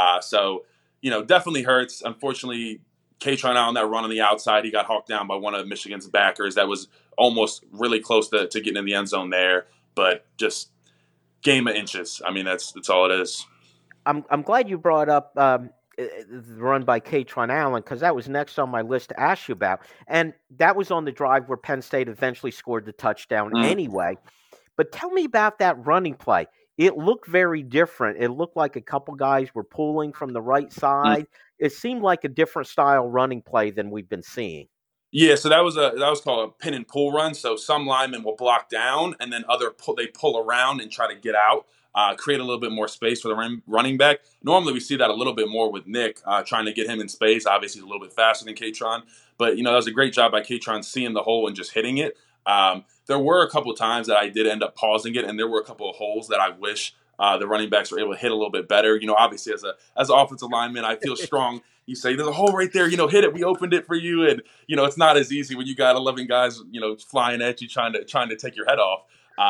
So, definitely hurts. Unfortunately, Kaytron Allen, that run on the outside, he got hawked down by one of Michigan's backers. That was almost really close to getting in the end zone there, but just game of inches. I mean, that's all it is. I'm glad you brought up the run by Kaytron Allen, because that was next on my list to ask you about. And that was on the drive where Penn State eventually scored the touchdown anyway. But tell me about that running play. It looked very different. It looked like a couple guys were pulling from the right side. It seemed like a different style running play than we've been seeing. Yeah, so that was called a pin and pull run. So some linemen will block down, and then they pull around and try to get out, create a little bit more space for the running back. Normally we see that a little bit more with Nick, trying to get him in space. Obviously he's a little bit faster than Kaytron, but that was a great job by Kaytron seeing the hole and just hitting it. There were a couple of times that I did end up pausing it, and there were a couple of holes that I wish the running backs were able to hit a little bit better. Obviously as an offensive lineman, I feel strong. You say, there's a hole right there, hit it. We opened it for you. And, it's not as easy when you got 11 guys, flying at you, trying to take your head off.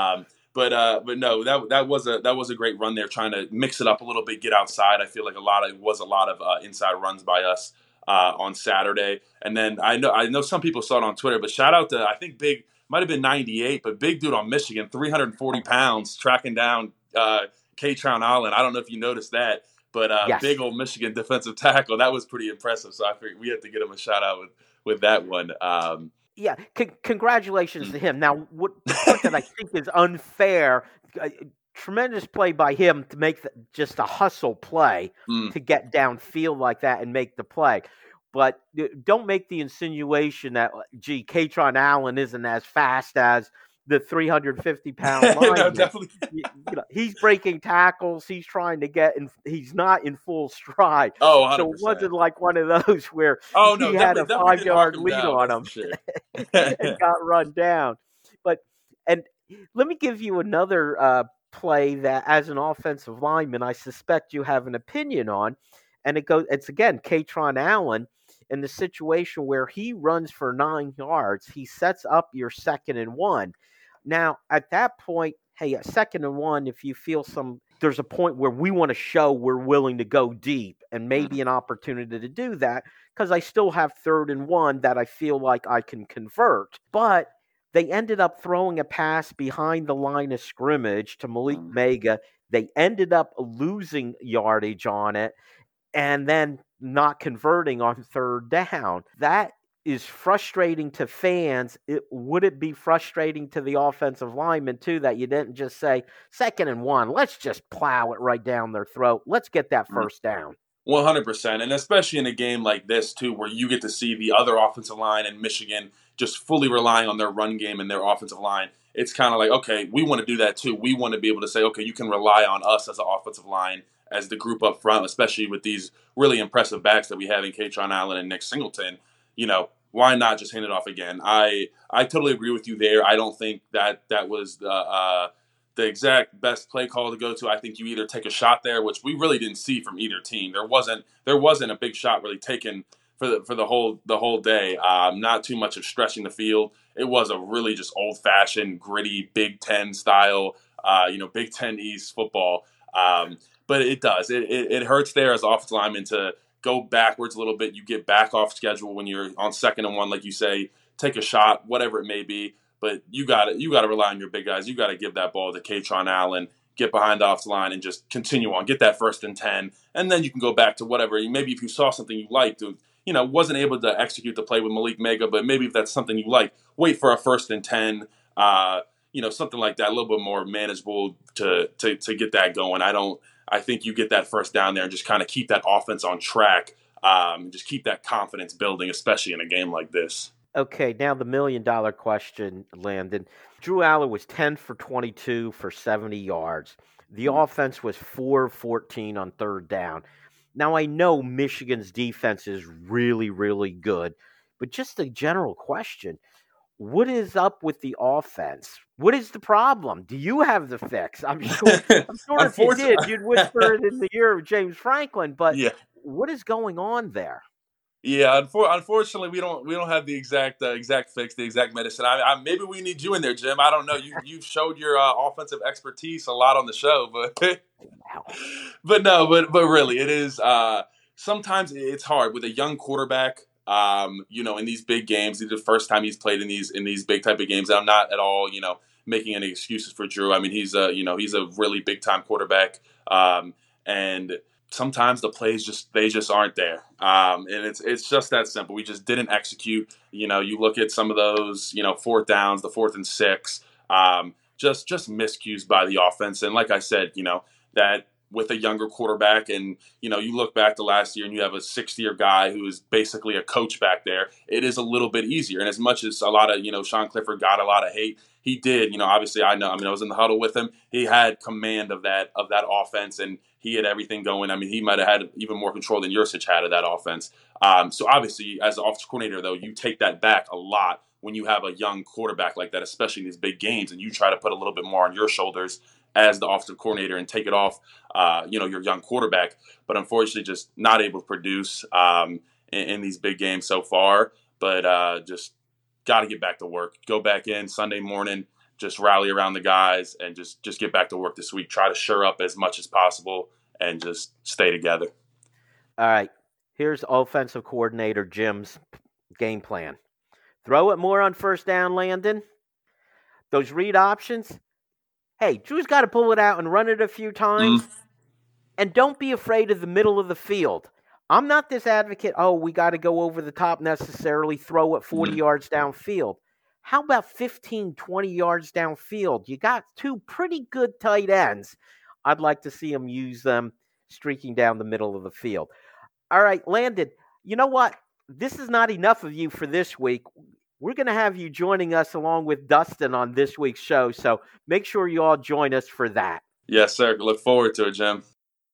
But no, that was a great run there, trying to mix it up a little bit, get outside. I feel like it was a lot of inside runs by us on Saturday. And then I know some people saw it on Twitter, but shout out to, I think Big, might have been 98, but big dude on Michigan, 340 pounds, tracking down Kaytron Allen. I don't know if you noticed that, but yes. Big old Michigan defensive tackle. That was pretty impressive. So I figured we have to get him a shout out with that one. Yeah, congratulations to him. Now, what the part that I think is unfair, tremendous play by him to make just a hustle play to get downfield like that and make the play. But don't make the insinuation that, Kaytron Allen isn't as fast as the 350-pound lineman. No, definitely. He's breaking tackles. He's trying to get in. He's not in full stride. Oh, 100%. So it wasn't like one of those where he had a 5-yard lead on him and got run down. And let me give you another play that, as an offensive lineman, I suspect you have an opinion on. And it's again Kaytron Allen in the situation where he runs for 9 yards. He sets up your 2nd and 1. Now, at that point, hey, 2nd and 1, if you feel there's a point where we want to show we're willing to go deep, and maybe an opportunity to do that, because I still have 3rd and 1 that I feel like I can convert. But they ended up throwing a pass behind the line of scrimmage to Malik Mega. They ended up losing yardage on it, and then not converting on 3rd down. That is frustrating to fans, would it be frustrating to the offensive linemen too that you didn't just say 2nd and 1, let's just plow it right down their throat, let's get that first down? 100%, and especially in a game like this too, where you get to see the other offensive line in Michigan just fully relying on their run game and their offensive line. It's kind of like, okay, we want to do that too. We want to be able to say, okay, you can rely on us as an offensive line, as the group up front, especially with these really impressive backs that we have in Kaytron Allen and Nick Singleton. Why not just hand it off again? I totally agree with you there. I don't think that was the exact best play call to go to. I think you either take a shot there, which we really didn't see from either team. There wasn't a big shot really taken for the whole day. Not too much of stretching the field. It was a really just old fashioned, gritty Big Ten style, Big Ten East football. But it does. It hurts there as offensive lineman to go backwards a little bit. You get back off schedule when you're on 2nd and 1, like you say, take a shot, whatever it may be. But you got to rely on your big guys. You got to give that ball to Kaytron Allen, get behind the offensive line, and just continue on. Get that 1st and 10, and then you can go back to whatever. Maybe if you saw something you liked, wasn't able to execute the play with Malik Mega, but maybe if that's something you like, wait for a 1st and 10. Something like that, a little bit more manageable to get that going. I think you get that first down there and just kind of keep that offense on track. Just keep that confidence building, especially in a game like this. Okay, now the $1 million question, Landon. Drew Allar was 10 for 22 for 70 yards. The offense was 4 of 14 on 3rd down. Now, I know Michigan's defense is really, really good, but just a general question. What is up with the offense? What is the problem? Do you have the fix? I'm sure if you did, you'd whisper it in the ear of James Franklin, but What is going on there? Yeah, unfortunately, we don't have the exact fix, the exact medicine. Maybe we need you in there, Jim. I don't know. You've showed your offensive expertise a lot on the show, but really, it is. Sometimes it's hard with a young quarterback. In these big games, this is the first time he's played in these big type of games. And I'm not at all, making any excuses for Drew. I mean, he's a really big time quarterback, and sometimes the plays just aren't there. And it's just that simple. We just didn't execute. You look at some of those, 4th downs, the 4th and 6, just miscues by the offense. And like I said, that with a younger quarterback, and you look back to last year and you have a 6th-year guy who is basically a coach back there, it is a little bit easier. And as much as a lot of Sean Clifford got a lot of hate, he did. Obviously I was in the huddle with him. He had command of that offense, and he had everything going. I mean, he might have had even more control than Yurcich had of that offense. So obviously, as an offensive coordinator, though, you take that back a lot when you have a young quarterback like that, especially in these big games, and you try to put a little bit more on your shoulders as the offensive coordinator and take it off, your young quarterback. But unfortunately, just not able to produce in these big games so far. But just got to get back to work. Go back in Sunday morning, just rally around the guys, and just get back to work this week. Try to shore up as much as possible and just stay together. All right. Here's offensive coordinator Jim's game plan. Throw it more on 1st down, Landon. Those read options. Hey, Drew's got to pull it out and run it a few times. And don't be afraid of the middle of the field. I'm not this advocate, we got to go over the top necessarily, throw it 40 yards downfield. How about 15, 20 yards downfield? You got 2 pretty good tight ends. I'd like to see them use them streaking down the middle of the field. All right, Landon, you know what? This is not enough of you for this week. We're going to have you joining us along with Dustin on this week's show, so make sure you all join us for that. Yes, sir. Look forward to it, Jim.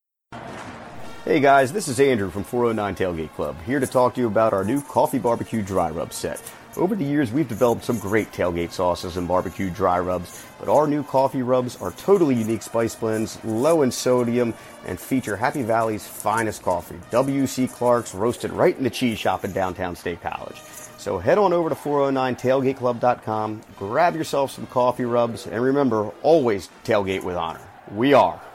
Hey guys, this is Andrew from 409 Tailgate Club, here to talk to you about our new Coffee Barbecue Dry Rub set. Over the years, we've developed some great tailgate sauces and barbecue dry rubs, but our new coffee rubs are totally unique spice blends, low in sodium, and feature Happy Valley's finest coffee, W.C. Clark's, roasted right in the cheese shop in downtown State College. So head on over to 409tailgateclub.com, grab yourself some coffee rubs, and remember, always tailgate with honor. We are